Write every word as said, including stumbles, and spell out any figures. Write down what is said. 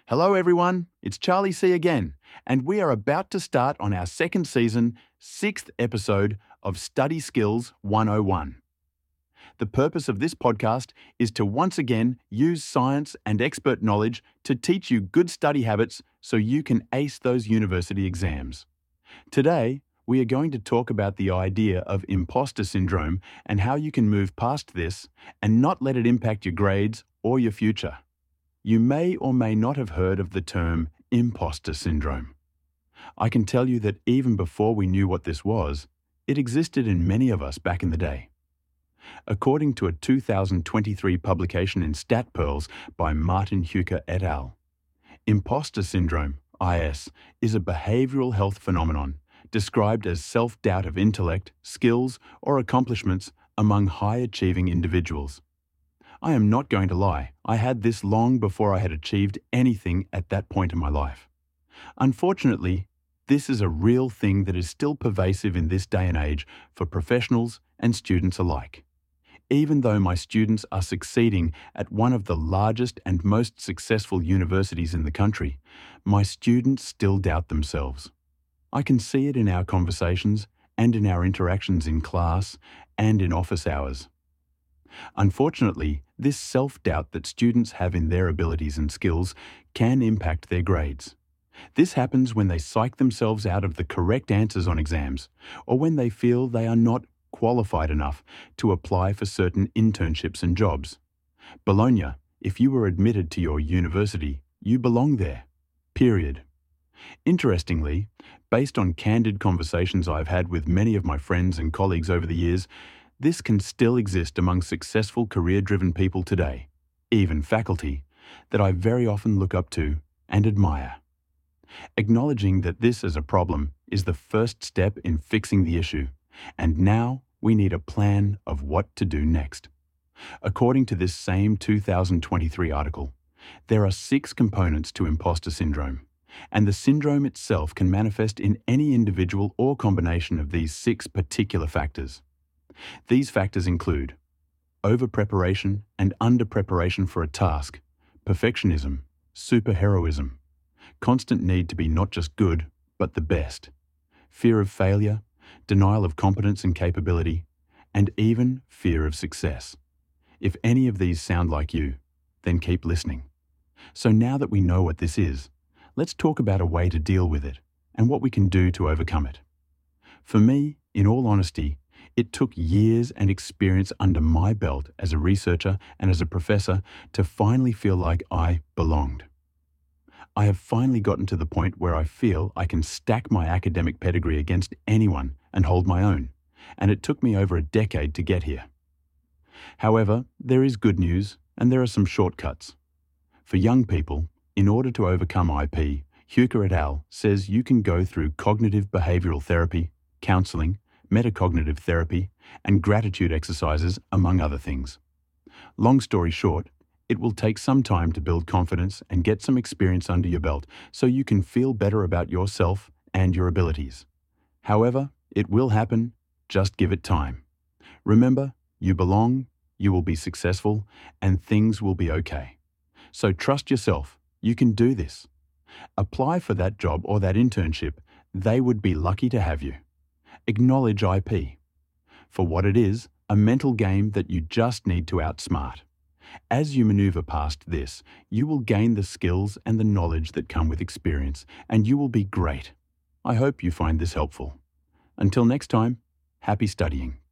Hello everyone, it's Charlie C again, and we are about to start on our second season, sixth episode of Study Skills one oh one. The purpose of this podcast is to once again use science and expert knowledge to teach you good study habits so you can ace those university exams. Today, we are going to talk about the idea of imposter syndrome and how you can move past this and not let it impact your grades or your future. You may or may not have heard of the term imposter syndrome. I can tell you that even before we knew what this was, it existed in many of us back in the day. According to a two thousand twenty-three publication in StatPearls by Martin Huecker et al., imposter syndrome, I S, is a behavioral health phenomenon described as self-doubt of intellect, skills, or accomplishments among high-achieving individuals. I am not going to lie, I had this long before I had achieved anything at that point in my life. Unfortunately, this is a real thing that is still pervasive in this day and age for professionals and students alike. Even though my students are succeeding at one of the largest and most successful universities in the country, my students still doubt themselves. I can see it in our conversations and in our interactions in class and in office hours. Unfortunately, this self-doubt that students have in their abilities and skills can impact their grades. This happens when they psych themselves out of the correct answers on exams, or when they feel they are not qualified enough to apply for certain internships and jobs. Bologna, if you were admitted to your university, you belong there. Period. Interestingly, based on candid conversations I've had with many of my friends and colleagues over the years, this can still exist among successful career-driven people today, even faculty, that I very often look up to and admire. Acknowledging that this is a problem is the first step in fixing the issue, and now we need a plan of what to do next. According to this same two thousand twenty-three article, there are six components to imposter syndrome, and the syndrome itself can manifest in any individual or combination of these six particular factors. These factors include over-preparation and under-preparation for a task, perfectionism, superheroism, constant need to be not just good, but the best, fear of failure, denial of competence and capability, and even fear of success. If any of these sound like you, then keep listening. So now that we know what this is, let's talk about a way to deal with it and what we can do to overcome it. For me, in all honesty, it took years and experience under my belt as a researcher and as a professor to finally feel like I belonged. I have finally gotten to the point where I feel I can stack my academic pedigree against anyone and hold my own, and it took me over a decade to get here. However, there is good news and there are some shortcuts. For young people, in order to overcome I P, Huecker et al. Says you can go through cognitive behavioral therapy, counseling, metacognitive therapy, and gratitude exercises, among other things. Long story short, it will take some time to build confidence and get some experience under your belt so you can feel better about yourself and your abilities. However, it will happen, just give it time. Remember, you belong, you will be successful, and things will be okay. So trust yourself, you can do this. Apply for that job or that internship, they would be lucky to have you. Acknowledge I P. For what it is, a mental game that you just need to outsmart. As you maneuver past this, you will gain the skills and the knowledge that come with experience, and you will be great. I hope you find this helpful. Until next time, happy studying.